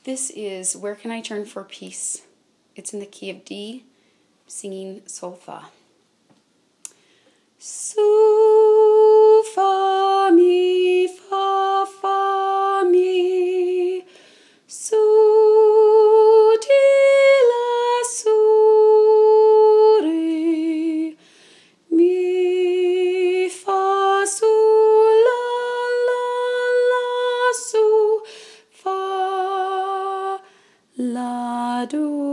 This is Where Can I Turn for Peace? It's in the key of D, singing sol fa. So fa mi so ti la so re mi fa so la so fa la do.